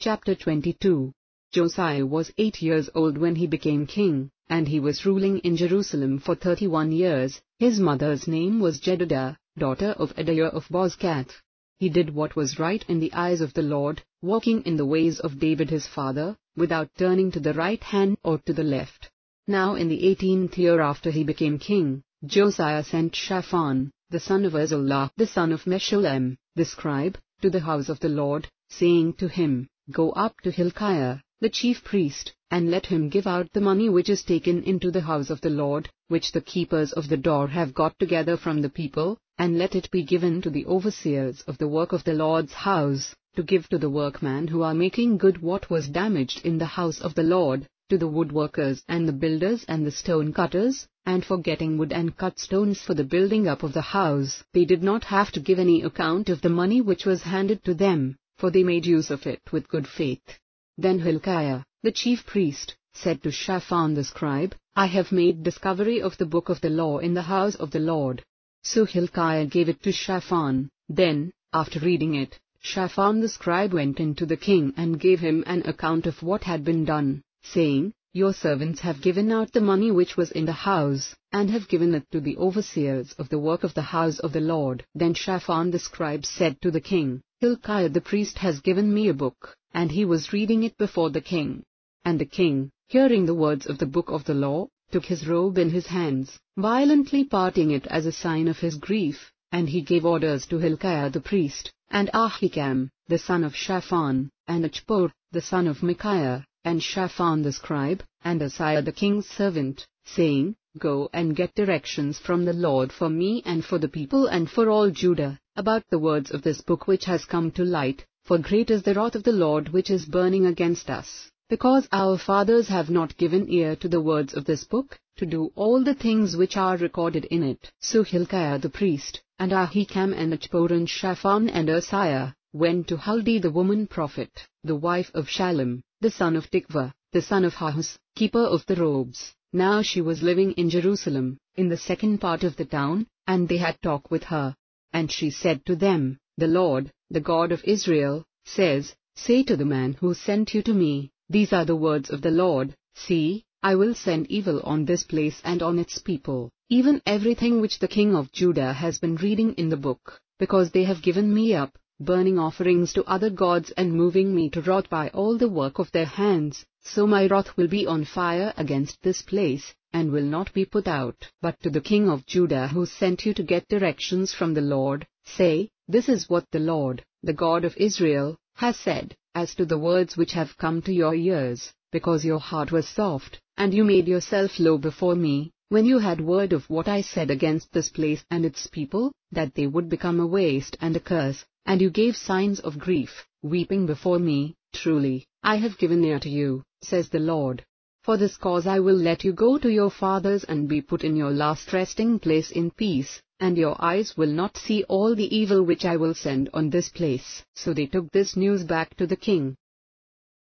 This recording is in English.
Chapter 22. Josiah was 8 years old when he became king, and he was ruling in Jerusalem for 31 years. His mother's name was Jedidah, daughter of Adaiah of Bozkath. He did what was right in the eyes of the Lord, walking in the ways of David his father, without turning to the right hand or to the left. Now in the 18th year after he became king, Josiah sent Shaphan, the son of Azaliah, the son of Meshullam, the scribe, to the house of the Lord, saying to him, Go up to Hilkiah, the chief priest, and let him give out the money which is taken into the house of the Lord, which the keepers of the door have got together from the people, and let it be given to the overseers of the work of the Lord's house, to give to the workmen who are making good what was damaged in the house of the Lord, to the woodworkers and the builders and the stone cutters, and for getting wood and cut stones for the building up of the house. They did not have to give any account of the money which was handed to them, for they made use of it with good faith. Then Hilkiah, the chief priest, said to Shaphan the scribe, I have made discovery of the book of the law in the house of the Lord. So Hilkiah gave it to Shaphan. Then, after reading it, Shaphan the scribe went in to the king and gave him an account of what had been done, saying, Your servants have given out the money which was in the house, and have given it to the overseers of the work of the house of the Lord. Then Shaphan the scribe said to the king, Hilkiah the priest has given me a book, and he was reading it before the king. And the king, hearing the words of the book of the law, took his robe in his hands, violently parting it as a sign of his grief, and he gave orders to Hilkiah the priest, and Ahikam, the son of Shaphan, and Achbor, the son of Micaiah, and Shaphan the scribe, and Asaiah the king's servant, saying, Go and get directions from the Lord for me and for the people and for all Judah, about the words of this book which has come to light, for great is the wrath of the Lord which is burning against us, because our fathers have not given ear to the words of this book, to do all the things which are recorded in it. So Hilkiah the priest, and Ahikam and Achbor and Shaphan and Asaiah, went to Huldah the woman prophet, the wife of Shallum, the son of Tikvah, the son of Ahuz, keeper of the robes. Now she was living in Jerusalem, in the second part of the town, and they had talk with her. And she said to them, The Lord, the God of Israel, says, Say to the man who sent you to me, These are the words of the Lord, See, I will send evil on this place and on its people, even everything which the king of Judah has been reading in the book, because they have given me up, burning offerings to other gods and moving me to wrath by all the work of their hands. So my wrath will be on fire against this place, and will not be put out. But to the king of Judah who sent you to get directions from the Lord, say, This is what the Lord, the God of Israel, has said, as to the words which have come to your ears, because your heart was soft, and you made yourself low before me, when you had word of what I said against this place and its people, that they would become a waste and a curse, and you gave signs of grief, weeping before me. Truly, I have given ear to you, says the Lord. For this cause I will let you go to your fathers and be put in your last resting place in peace, and your eyes will not see all the evil which I will send on this place. So they took this news back to the king.